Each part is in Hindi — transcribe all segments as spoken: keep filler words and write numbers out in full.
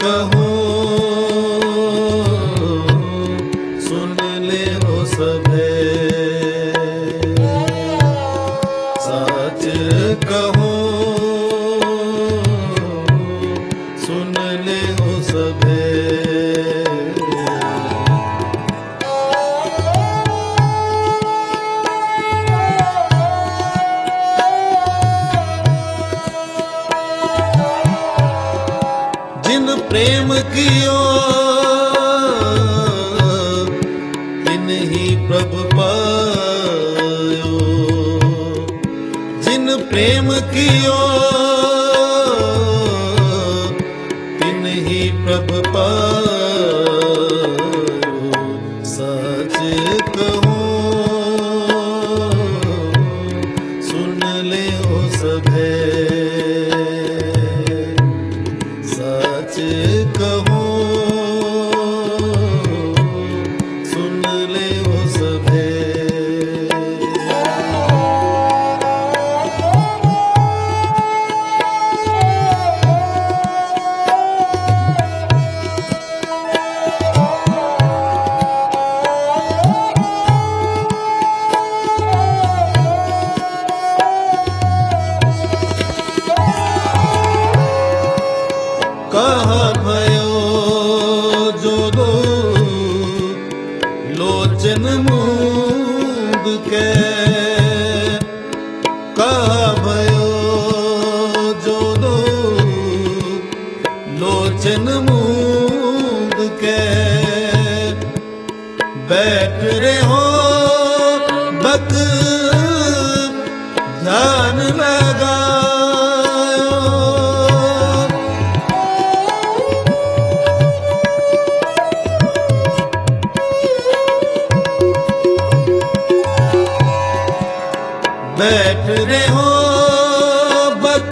कहूँ सुन ले ओ सभे, सच कहूँ सुन ले ओ सभे। जिन प्रेम कियो तिन ही प्रभु पायो, जिन प्रेम कियो तिन ही प्रभु पायो। सच कहूँ सुन ले ओ सभे, सच कहूँ सुन ले ओ सभे। कहाँ भयो जो दो लोचन मूंद के, कहाँ भयो जो दो लोचन मूंद के। बैठ रहे हो बक ध्यान लगा, बैठ रहे हो बक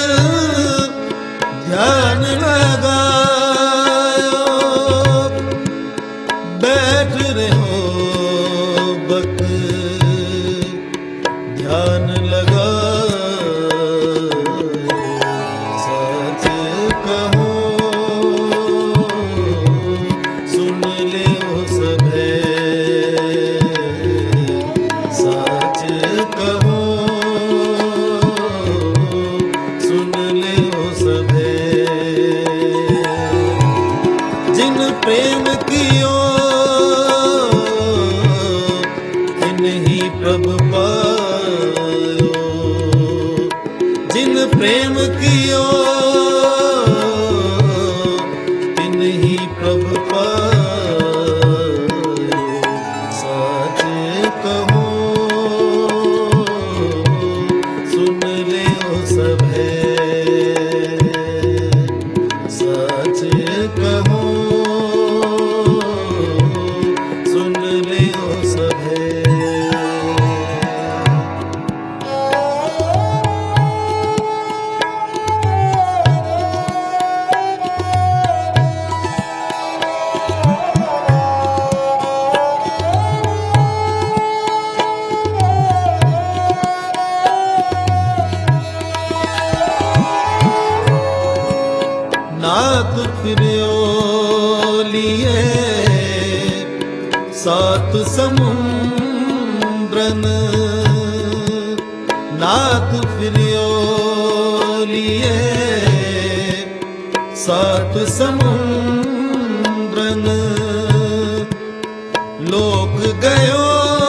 ध्यान लगायो, बैठ रहे हो बक ध्यान लगायो। सच कहूँ सुन ले ओ सभे, सच कहूँ सुन ले ओ सभे। जिन प्रेम कियो तिन ही प्रभु पायो, जिन प्रेम कियो तिन ही प्रभु पायो। सच कहूँ सुन ले ओ सभे, सच कहूँ सुन ले ओ सभे। नाथ फिरियो लिए सात समुद्रन, नाथ फिरियो लिए सात समुद्रन। लोक गयो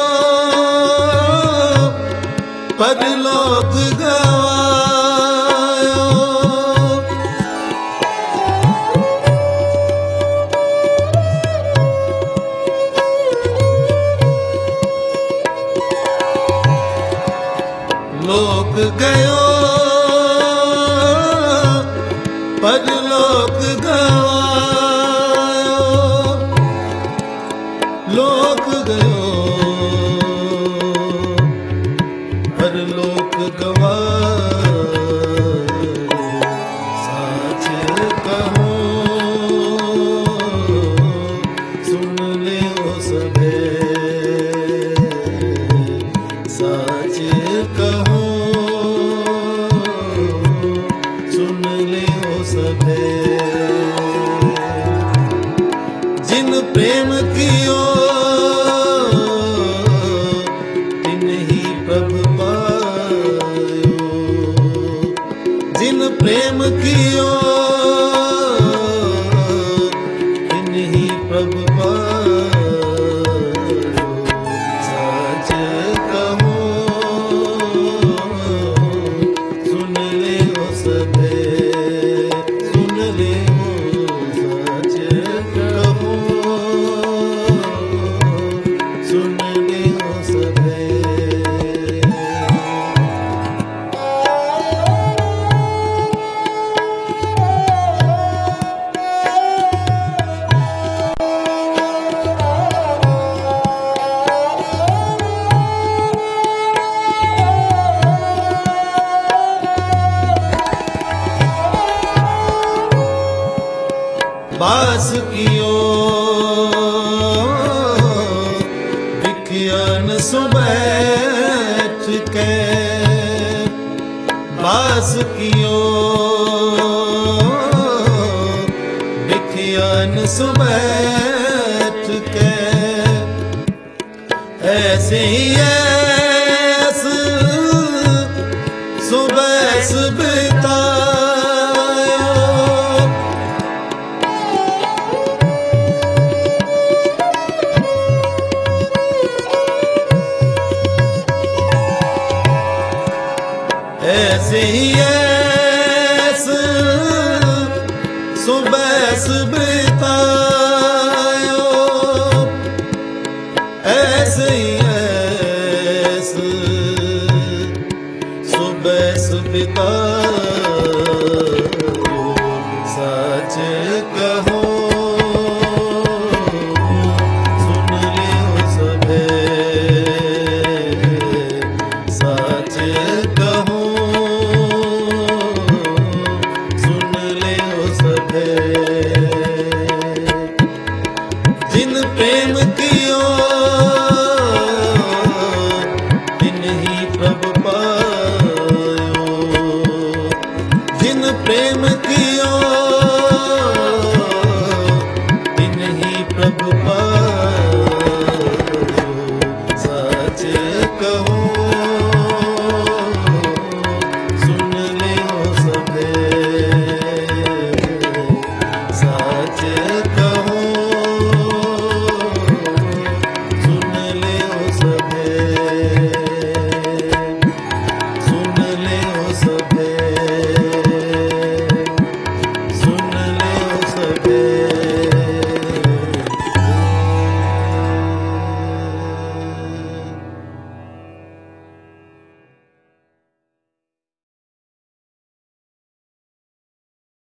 परलोक गवायो, लोक गयो परलोक गवायो, लोक गयो परलोक गवायो। सच कहूँ सुन ले ओ सभे, सच कहूँ सुन ले ओ सभे। प्रेम कियो तिन ही प्रभु पायो। जिन प्रेम कियो तिन ही प्रभु पायो। सच कहो सुन ले ओ सभे, सुन ले ओ सच कहो सुन ले ओ सभे। बास कियो विख्यान सुबैठ के, बास कियो विख्यान सुबैठ के। ऐसे ही ऐस सुबैस बितायो। ऐसे ही ऐस सुबैस बितायो। ऐसे ही ऐस सुबैस बितायो। सच कहो सुन ले ओ सभे, सच कहो सुन ले ओ सभे। जिन प्रेम कियो तिन ही प्रभु पायो। जिन प्रेम कियो तिन ही प्रभु पायो।